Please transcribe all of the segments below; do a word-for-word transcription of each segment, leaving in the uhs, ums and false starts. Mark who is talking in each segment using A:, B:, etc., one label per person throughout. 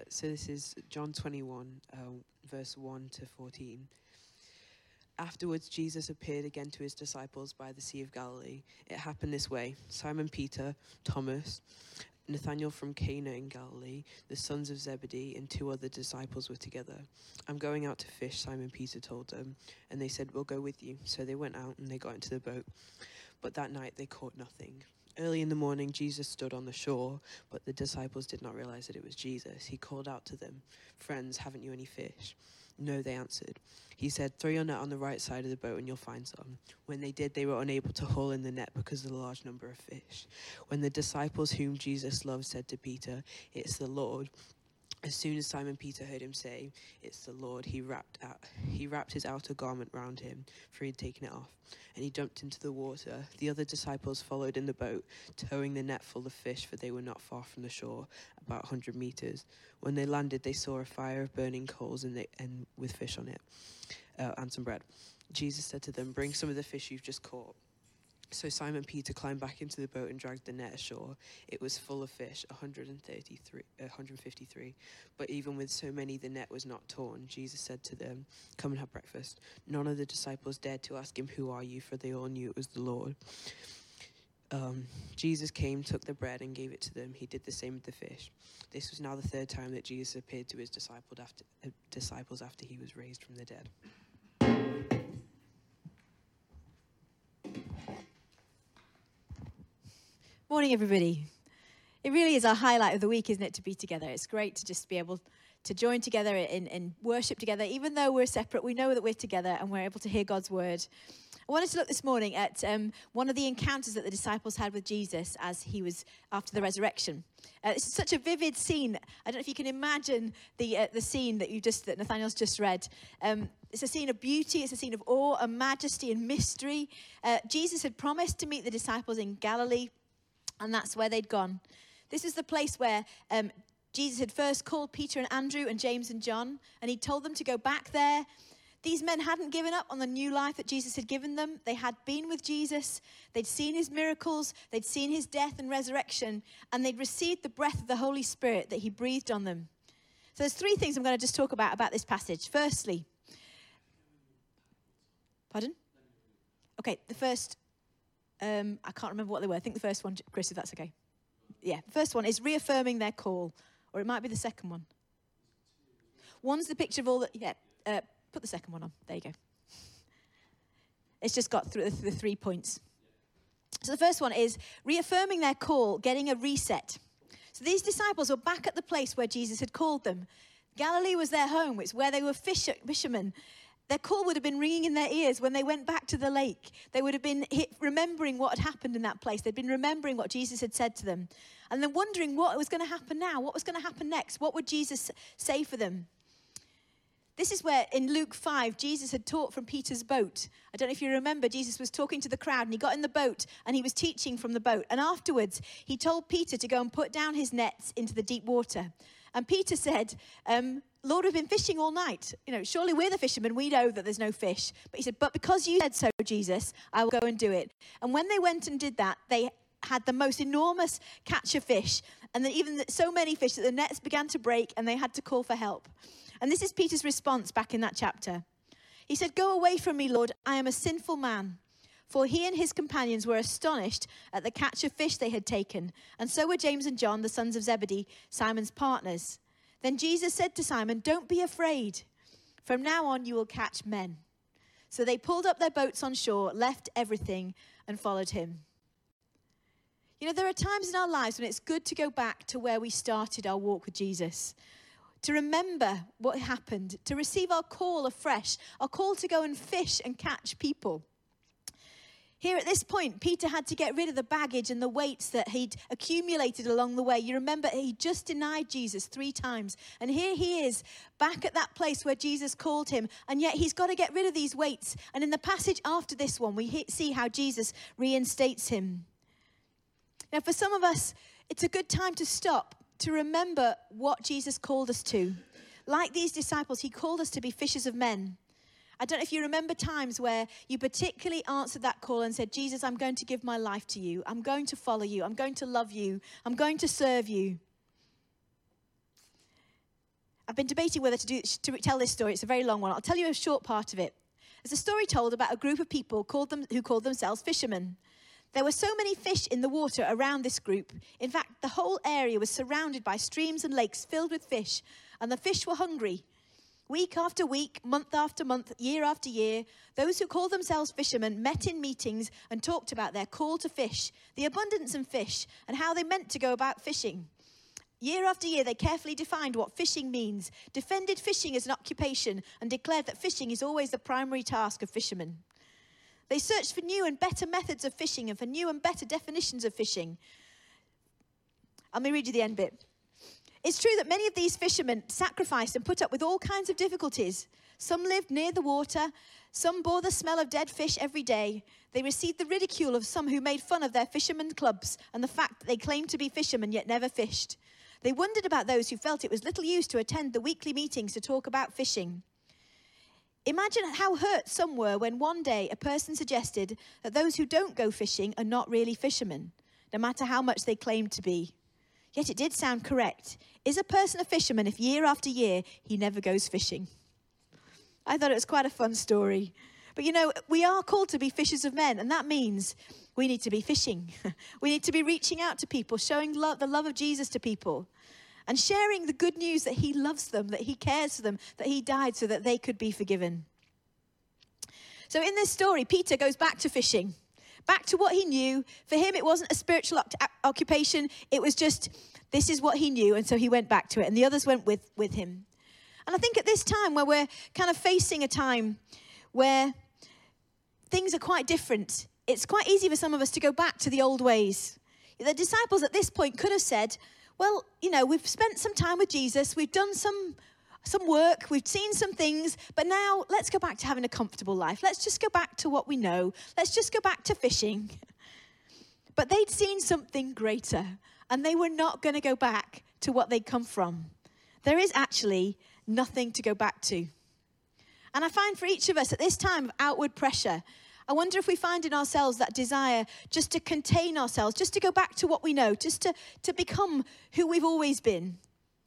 A: so this is John twenty-one, uh, verse one to fourteen. Afterwards, Jesus appeared again to his disciples by the Sea of Galilee. It happened this way. Simon Peter, Thomas, Nathanael from Cana in Galilee, the sons of Zebedee, and two other disciples were together. I'm going out to fish, Simon Peter told them, and they said, we'll go with you. So they went out and they got into the boat. But that night they caught nothing. Early in the morning, Jesus stood on the shore, but the disciples did not realize that it was Jesus. He called out to them, friends, haven't you any fish? No, they answered. He said, throw your net on the right side of the boat and you'll find some. When they did, they were unable to haul in the net because of the large number of fish. When the disciples whom Jesus loved said to Peter, it's the Lord, as soon as Simon Peter heard him say, it's the Lord, he wrapped out, he wrapped his outer garment round him, for he had taken it off, and he jumped into the water. The other disciples followed in the boat, towing the net full of fish, for they were not far from the shore, about a hundred meters. When they landed, they saw a fire of burning coals and, they, and with fish on it, uh, and some bread. Jesus said to them, bring some of the fish you've just caught. So Simon Peter climbed back into the boat and dragged the net ashore. It was full of fish, one hundred thirty-three, one hundred fifty-three. But even with so many, the net was not torn. Jesus said to them, come and have breakfast. None of the disciples dared to ask him, who are you? For they all knew it was the Lord. Um, Jesus came, took the bread and gave it to them. He did the same with the fish. This was now the third time that Jesus appeared to his disciples after, uh, disciples after he was raised from the dead.
B: Morning, everybody. It really is our highlight of the week, isn't it, to be together? It's great to just be able to join together in, in worship together. Even though we're separate, we know that we're together and we're able to hear God's word. I wanted to look this morning at um, one of the encounters that the disciples had with Jesus as he was after the resurrection. Uh, it's such a vivid scene. I don't know if you can imagine the uh, the scene that you just that Nathaniel's just read. Um, it's a scene of beauty. It's a scene of awe and majesty and mystery. Uh, Jesus had promised to meet the disciples in Galilee, and that's where they'd gone. This is the place where um, Jesus had first called Peter and Andrew and James and John, and he told them to go back there. These men hadn't given up on the new life that Jesus had given them. They had been with Jesus. They'd seen his miracles. They'd seen his death and resurrection, and they'd received the breath of the Holy Spirit that he breathed on them. So there's three things I'm going to just talk about about this passage. Firstly, pardon? Okay, the first... Um, I can't remember what they were. I think the first one, Chris, if that's okay. Yeah, the first one is reaffirming their call, or it might be the second one. One's the picture of all the, yeah, uh, put the second one on. There you go. It's just got through the, the three points. So the first one is reaffirming their call, getting a reset. So these disciples were back at the place where Jesus had called them. Galilee was their home. It's where they were fisher, fishermen. Their call would have been ringing in their ears when they went back to the lake. They would have been hit, remembering what had happened in that place. They'd been remembering what Jesus had said to them. And then wondering what was going to happen now. What was going to happen next? What would Jesus say for them? This is where in Luke five, Jesus had taught from Peter's boat. I don't know if you remember, Jesus was talking to the crowd and he got in the boat and he was teaching from the boat. And afterwards, he told Peter to go and put down his nets into the deep water. And Peter said, um, Lord, we've been fishing all night. You know, surely we're the fishermen. We know that there's no fish. But he said, but because you said so, Jesus, I will go and do it. And when they went and did that, they had the most enormous catch of fish. And then even so many fish that the nets began to break and they had to call for help. And this is Peter's response back in that chapter. He said, go away from me, Lord. I am a sinful man. For he and his companions were astonished at the catch of fish they had taken. And so were James and John, the sons of Zebedee, Simon's partners. Then Jesus said to Simon, don't be afraid. From now on, you will catch men. So they pulled up their boats on shore, left everything, and followed him. You know, there are times in our lives when it's good to go back to where we started our walk with Jesus, to remember what happened, to receive our call afresh, our call to go and fish and catch people. Here at this point, Peter had to get rid of the baggage and the weights that he'd accumulated along the way. You remember he just denied Jesus three times. And here he is back at that place where Jesus called him. And yet he's got to get rid of these weights. And in the passage after this one, we see how Jesus reinstates him. Now, for some of us, it's a good time to stop, to remember what Jesus called us to. Like these disciples, he called us to be fishers of men. I don't know if you remember times where you particularly answered that call and said, Jesus, I'm going to give my life to you. I'm going to follow you. I'm going to love you. I'm going to serve you. I've been debating whether to, do, to tell this story. It's a very long one. I'll tell you a short part of it. There's a story told about a group of people called them, who called themselves fishermen. There were so many fish in the water around this group. In fact, the whole area was surrounded by streams and lakes filled with fish, and the fish were hungry. Week after week, month after month, year after year, those who called themselves fishermen met in meetings and talked about their call to fish, the abundance in fish, and how they meant to go about fishing. Year after year, they carefully defined what fishing means, defended fishing as an occupation, and declared that fishing is always the primary task of fishermen. They searched for new and better methods of fishing and for new and better definitions of fishing. Let me read you the end bit. It's true that many of these fishermen sacrificed and put up with all kinds of difficulties. Some lived near the water. Some bore the smell of dead fish every day. They received the ridicule of some who made fun of their fishermen clubs and the fact that they claimed to be fishermen yet never fished. They wondered about those who felt it was little use to attend the weekly meetings to talk about fishing. Imagine how hurt some were when one day a person suggested that those who don't go fishing are not really fishermen, no matter how much they claim to be. Yet it did sound correct. Is a person a fisherman if year after year he never goes fishing? I thought it was quite a fun story. But you know, we are called to be fishers of men, and that means we need to be fishing. We need to be reaching out to people, showing love, the love of Jesus to people, and sharing the good news that he loves them, that he cares for them, that he died so that they could be forgiven. So in this story, Peter goes back to fishing. Back to what he knew. For him, it wasn't a spiritual occupation. It was just, this is what he knew. And so he went back to it. And the others went with, with him. And I think at this time where we're kind of facing a time where things are quite different, it's quite easy for some of us to go back to the old ways. The disciples at this point could have said, well, you know, we've spent some time with Jesus. We've done some some work, we've seen some things, but now let's go back to having a comfortable life. Let's just go back to what we know. Let's just go back to fishing. But they'd seen something greater, and they were not going to go back to what they'd come from. There is actually nothing to go back to. And I find for each of us at this time of outward pressure, I wonder if we find in ourselves that desire just to contain ourselves, just to go back to what we know, just to, to become who we've always been.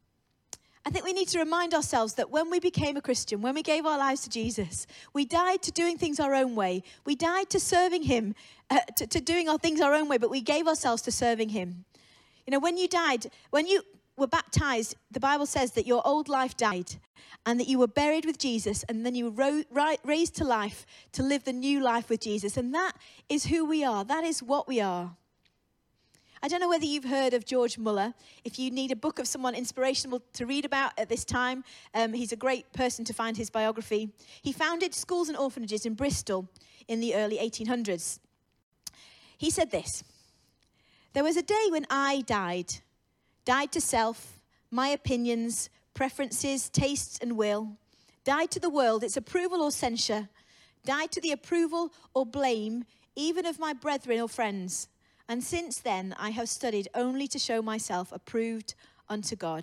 B: I think we need to remind ourselves that when we became a Christian, when we gave our lives to Jesus, we died to doing things our own way. We died to serving him, uh, to, to doing our things our own way, but we gave ourselves to serving him. You know, when you died, when you were baptized, the Bible says that your old life died and that you were buried with Jesus, and then you were ro- ri- raised to life to live the new life with Jesus. And that is who we are. That is what we are. I don't know whether you've heard of George Muller. If you need a book of someone inspirational to read about at this time, um, he's a great person to find his biography. He founded schools and orphanages in Bristol in the early eighteen hundreds. He said this: "There was a day when I died, died to self, my opinions, preferences, tastes and will, died to the world, its approval or censure, died to the approval or blame even of my brethren or friends. And since then, I have studied only to show myself approved unto God."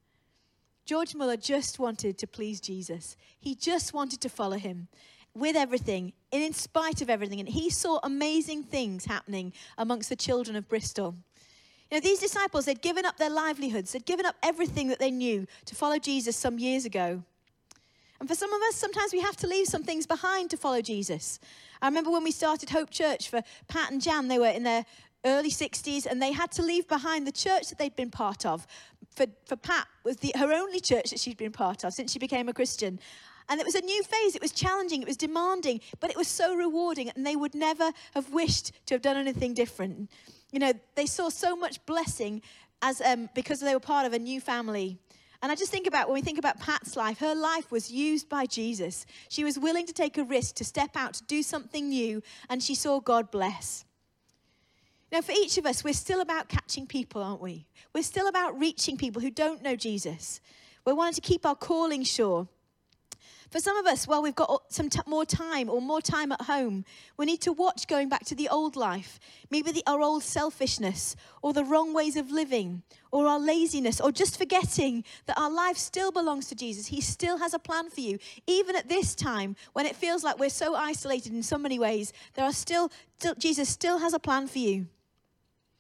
B: George Muller just wanted to please Jesus. He just wanted to follow him with everything, and in spite of everything. And he saw amazing things happening amongst the children of Bristol. You know, these disciples, they'd given up their livelihoods. They'd given up everything that they knew to follow Jesus some years ago. And for some of us, sometimes we have to leave some things behind to follow Jesus. I remember when we started Hope Church for Pat and Jan, they were in their early sixties, and they had to leave behind the church that they'd been part of. For, for Pat, it was the, her only church that she'd been part of since she became a Christian. And it was a new phase. It was challenging. It was demanding, but it was so rewarding, and they would never have wished to have done anything different. You know, they saw so much blessing as um, because they were part of a new family. And I just think about, when we think about Pat's life, her life was used by Jesus. She was willing to take a risk, to step out, to do something new, and she saw God bless. Now, for each of us, we're still about catching people, aren't we? We're still about reaching people who don't know Jesus. We're wanting to keep our calling sure. For some of us, well, we've got some t- more time or more time at home. We need to watch going back to the old life, maybe the, our old selfishness or the wrong ways of living or our laziness or just forgetting that our life still belongs to Jesus. He still has a plan for you. Even at this time, when it feels like we're so isolated in so many ways, there are still, still Jesus still has a plan for you.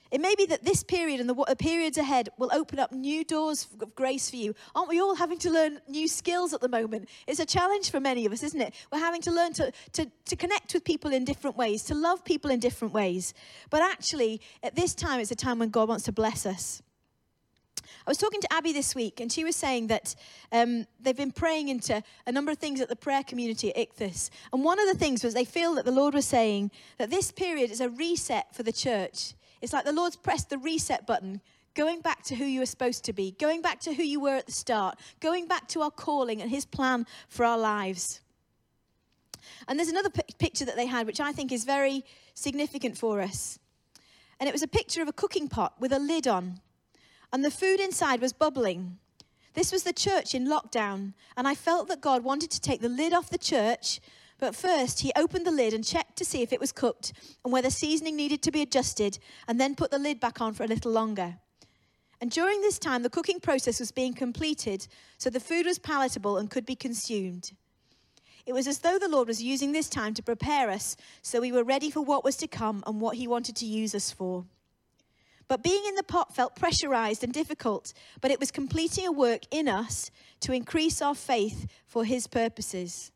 B: It may be that this period and the w- periods ahead will open up new doors of grace for you. Aren't we all having to learn new skills at the moment? It's a challenge for many of us, isn't it? We're having to learn to, to, to connect with people in different ways, to love people in different ways. But actually, at this time, it's a time when God wants to bless us. I was talking to Abby this week, and she was saying that um, they've been praying into a number of things at the prayer community at Ichthus. And one of the things was they feel that the Lord was saying that this period is a reset for the church. It's like the Lord's pressed the reset button, going back to who you were supposed to be, going back to who you were at the start, going back to our calling and his plan for our lives. And there's another p- picture that they had, which I think is very significant for us. And it was a picture of a cooking pot with a lid on. And the food inside was bubbling. This was the church in lockdown. And I felt that God wanted to take the lid off the church. But first, he opened the lid and checked to see if it was cooked and whether seasoning needed to be adjusted, and then put the lid back on for a little longer. And during this time, the cooking process was being completed, so the food was palatable and could be consumed. It was as though the Lord was using this time to prepare us so we were ready for what was to come and what he wanted to use us for. But being in the pot felt pressurized and difficult, but it was completing a work in us to increase our faith for his purposes.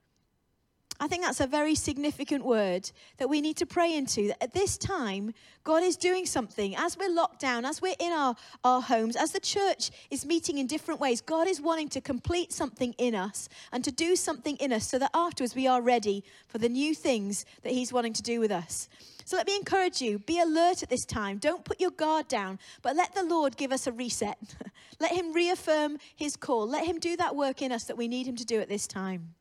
B: I think that's a very significant word that we need to pray into. That at this time, God is doing something. As we're locked down, as we're in our, our homes, as the church is meeting in different ways, God is wanting to complete something in us and to do something in us so that afterwards we are ready for the new things that he's wanting to do with us. So let me encourage you, be alert at this time. Don't put your guard down, but let the Lord give us a reset. Let him reaffirm his call. Let him do that work in us that we need him to do at this time.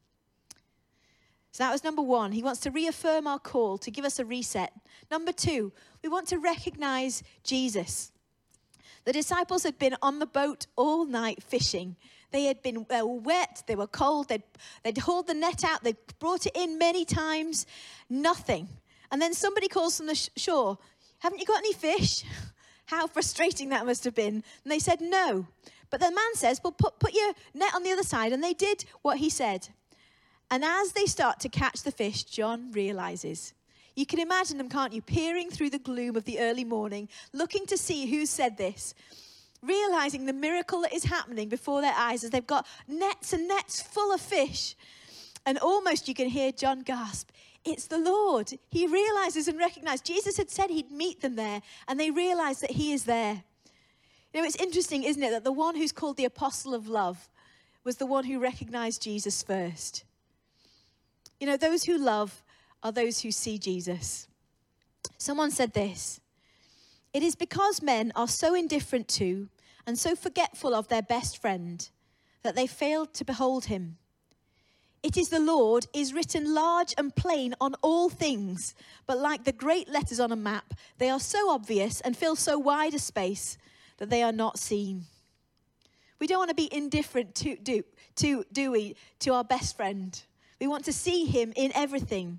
B: So that was number one. He wants to reaffirm our call, to give us a reset. Number two, we want to recognize Jesus. The disciples had been on the boat all night fishing. They had been uh, wet, they were cold, they'd, they'd hauled the net out, they'd brought it in many times, nothing. And then somebody calls from the sh- shore, haven't you got any fish? How frustrating that must have been. And they said, no. But the man says, well, put, put your net on the other side. And they did what he said. And as they start to catch the fish, John realizes. You can imagine them, can't you? Peering through the gloom of the early morning, looking to see who said this, realizing the miracle that is happening before their eyes as they've got nets and nets full of fish. And almost you can hear John gasp, it's the Lord. He realizes and recognizes. Jesus had said he'd meet them there, and they realize that he is there. You know, it's interesting, isn't it, that the one who's called the apostle of love was the one who recognized Jesus first. You know, those who love are those who see Jesus. Someone said this, it is because men are so indifferent to and so forgetful of their best friend that they failed to behold him. It is the Lord is written large and plain on all things, but like the great letters on a map, they are so obvious and fill so wide a space that they are not seen. We don't want to be indifferent to, do, to, do we, to our best friend. We want to see him in everything.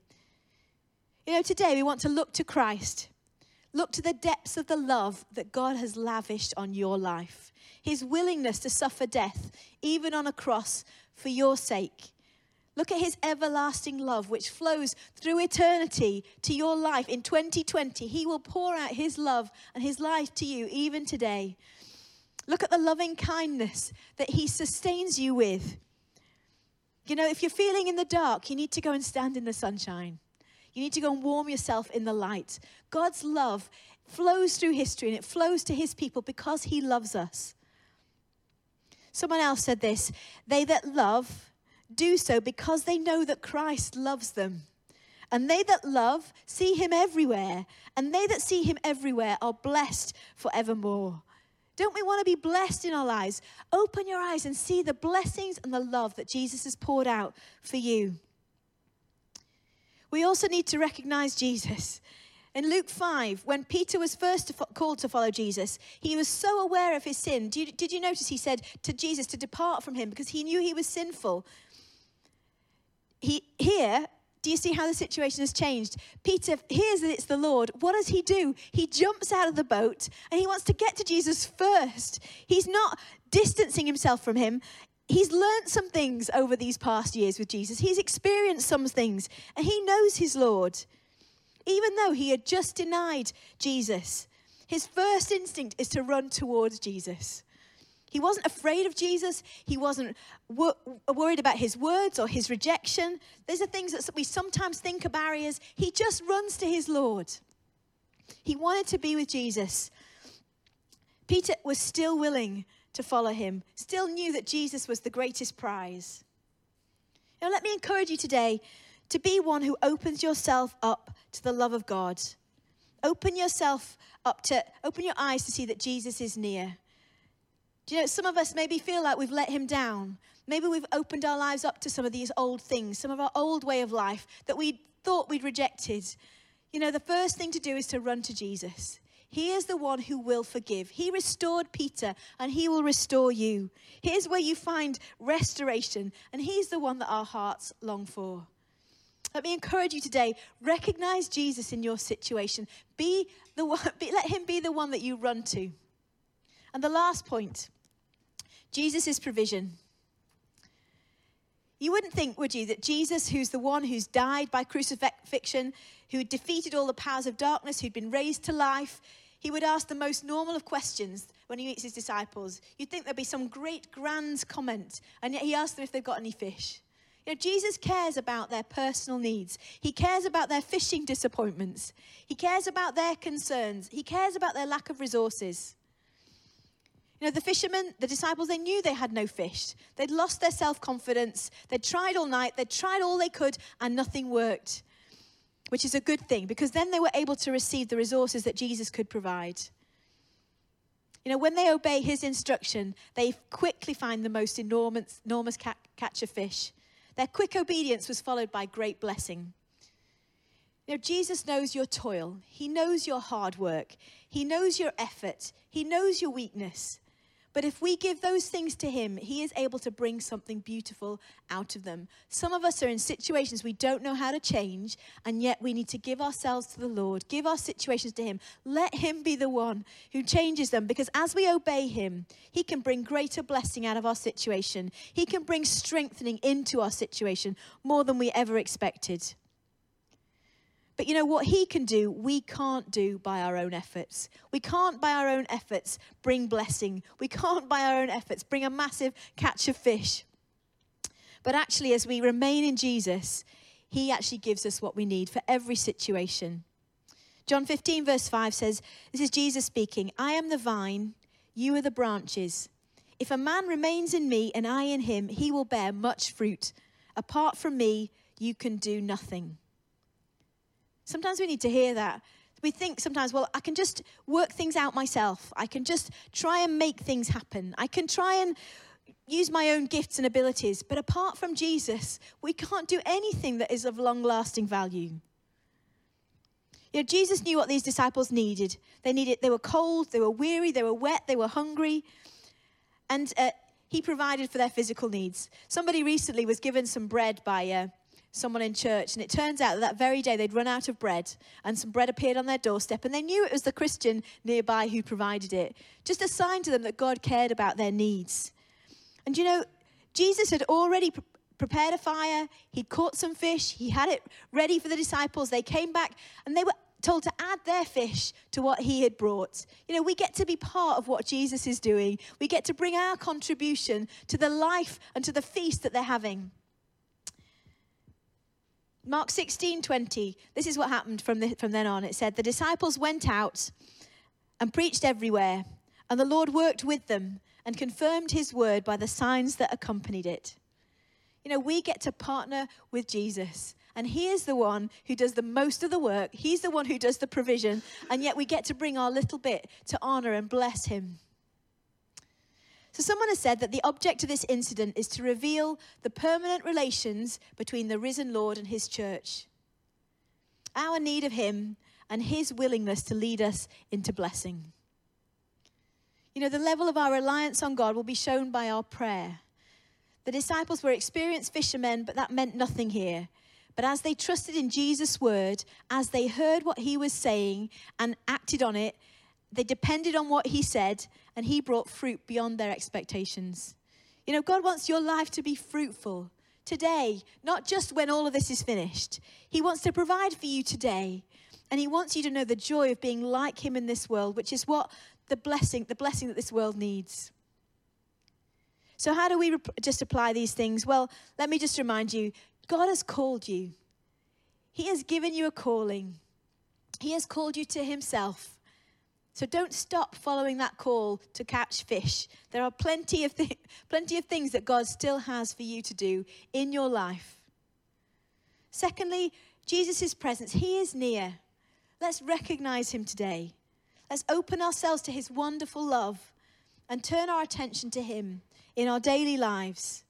B: You know, today we want to look to Christ. Look to the depths of the love that God has lavished on your life. His willingness to suffer death, even on a cross, for your sake. Look at his everlasting love, which flows through eternity to your life in twenty twenty. He will pour out his love and his life to you even today. Look at the loving kindness that he sustains you with. You know, if you're feeling in the dark, you need to go and stand in the sunshine. You need to go and warm yourself in the light. God's love flows through history, and it flows to his people because he loves us. Someone else said this, they that love do so because they know that Christ loves them. And they that love see him everywhere, and they that see him everywhere are blessed forevermore. Don't we want to be blessed in our lives? Open your eyes and see the blessings and the love that Jesus has poured out for you. We also need to recognize Jesus. In Luke five, when Peter was first to fo- called to follow Jesus, he was so aware of his sin. Did you, did you notice he said to Jesus to depart from him because he knew he was sinful? He, here, do you see how the situation has changed? Peter hears that it's the Lord. What does he do? He jumps out of the boat and he wants to get to Jesus first. He's not distancing himself from him. He's learned some things over these past years with Jesus. He's experienced some things and he knows his Lord. Even though he had just denied Jesus, his first instinct is to run towards Jesus. He wasn't afraid of Jesus. He wasn't wor- worried about his words or his rejection. These are things that we sometimes think are barriers. He just runs to his Lord. He wanted to be with Jesus. Peter was still willing to follow him, still knew that Jesus was the greatest prize. Now, let me encourage you today to be one who opens yourself up to the love of God. Open yourself up to, open your eyes to see that Jesus is near. Do you know, some of us maybe feel like we've let him down. Maybe we've opened our lives up to some of these old things, some of our old way of life that we thought we'd rejected. You know, the first thing to do is to run to Jesus. He is the one who will forgive. He restored Peter, and he will restore you. Here's where you find restoration, and he's the one that our hearts long for. Let me encourage you today, recognize Jesus in your situation. Be the one, be, let him be the one that you run to. And the last point, Jesus' provision. You wouldn't think, would you, that Jesus, who's the one who's died by crucifixion, who defeated all the powers of darkness, who'd been raised to life, he would ask the most normal of questions when he meets his disciples. You'd think there'd be some great grand comment, and yet he asks them if they've got any fish. You know, Jesus cares about their personal needs. He cares about their fishing disappointments. He cares about their concerns. He cares about their lack of resources. You know, the fishermen, the disciples, they knew they had no fish. They'd lost their self-confidence. They'd tried all night. They'd tried all they could, and nothing worked, which is a good thing, because then they were able to receive the resources that Jesus could provide. You know, when they obey his instruction, they quickly find the most enormous, enormous catch of fish. Their quick obedience was followed by great blessing. You know, Jesus knows your toil. He knows your hard work. He knows your effort. He knows your weakness. But if we give those things to him, he is able to bring something beautiful out of them. Some of us are in situations we don't know how to change, and yet we need to give ourselves to the Lord, give our situations to him. Let him be the one who changes them, because as we obey him, he can bring greater blessing out of our situation. He can bring strengthening into our situation more than we ever expected. But you know, what he can do, we can't do by our own efforts. We can't by our own efforts bring blessing. We can't by our own efforts bring a massive catch of fish. But actually, as we remain in Jesus, he actually gives us what we need for every situation. John fifteen verse five says, this is Jesus speaking, I am the vine, you are the branches. If a man remains in me and I in him, he will bear much fruit. Apart from me, you can do nothing. Sometimes we need to hear that. We think sometimes, well, I can just work things out myself. I can just try and make things happen. I can try and use my own gifts and abilities. But apart from Jesus, we can't do anything that is of long-lasting value. You know, Jesus knew what these disciples needed. They needed, they were cold, they were weary, they were wet, they were hungry. And uh, he provided for their physical needs. Somebody recently was given some bread by uh, someone in church, and it turns out that that very day they'd run out of bread, and some bread appeared on their doorstep, and they knew it was the Christian nearby who provided it. Just a sign to them that God cared about their needs. And you know, Jesus had already pre- prepared a fire. He'd caught some fish. He had it ready for the disciples. They came back, and they were told to add their fish to what he had brought. You know, we get to be part of what Jesus is doing. We get to bring our contribution to the life and to the feast that they're having. Mark sixteen twenty, this is what happened from, the, from then on. It said, the disciples went out and preached everywhere, and the Lord worked with them and confirmed his word by the signs that accompanied it. You know, we get to partner with Jesus, and he is the one who does the most of the work. He's the one who does the provision, and yet we get to bring our little bit to honor and bless him. So someone has said that the object of this incident is to reveal the permanent relations between the risen Lord and his church. Our need of him and his willingness to lead us into blessing. You know, the level of our reliance on God will be shown by our prayer. The disciples were experienced fishermen, but that meant nothing here. But as they trusted in Jesus' word, as they heard what he was saying and acted on it, they depended on what he said, and he brought fruit beyond their expectations. You know, God wants your life to be fruitful, Today, not just when all of this is finished. He wants to provide for you today. And he wants you to know the joy of being like him in this world, which is what the blessing, the blessing that this world needs. So how do we rep- just apply these things? Well, let me just remind you, God has called you. He has given you a calling. He has called you to himself. So don't stop following that call to catch fish. There are plenty of th- plenty of things that God still has for you to do in your life. Secondly, Jesus' presence. He is near. Let's recognize him today. Let's open ourselves to his wonderful love and turn our attention to him in our daily lives.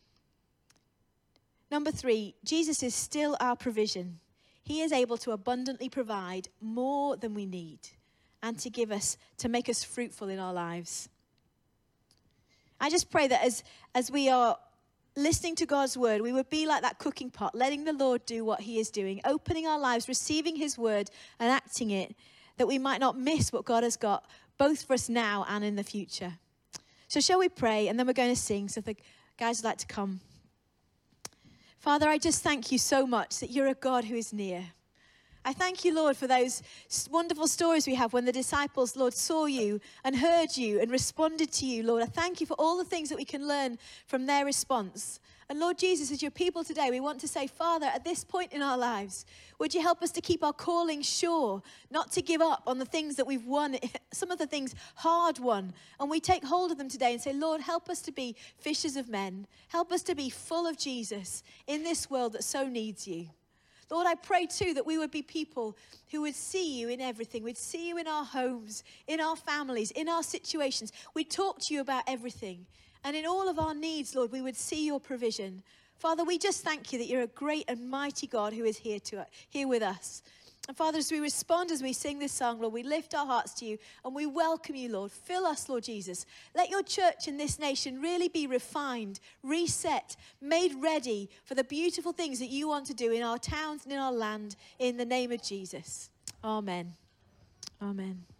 B: Number three, Jesus is still our provision. He is able to abundantly provide more than we need and to give us, to make us fruitful in our lives. I just pray that as, as we are listening to God's word, we would be like that cooking pot, letting the Lord do what he is doing, opening our lives, receiving his word and acting it, that we might not miss what God has got, both for us now and in the future. So shall we pray, and then we're going to sing. So if the guys would like to come. Father, I just thank you so much that you're a God who is near. I thank you, Lord, for those wonderful stories we have when the disciples, Lord, saw you and heard you and responded to you, Lord. I thank you for all the things that we can learn from their response. And Lord Jesus, as your people today, we want to say, Father, at this point in our lives, would you help us to keep our calling sure, not to give up on the things that we've won, some of the things hard won. And we take hold of them today and say, Lord, help us to be fishers of men. Help us to be full of Jesus in this world that so needs you. Lord, I pray too that we would be people who would see you in everything. We'd see you in our homes, in our families, in our situations. We'd talk to you about everything. And in all of our needs, Lord, we would see your provision. Father, we just thank you that you're a great and mighty God who is here to here with us. And Father, as we respond, as we sing this song, Lord, we lift our hearts to you and we welcome you, Lord. Fill us, Lord Jesus. Let your church in this nation really be refined, reset, made ready for the beautiful things that you want to do in our towns and in our land, in the name of Jesus. Amen. Amen.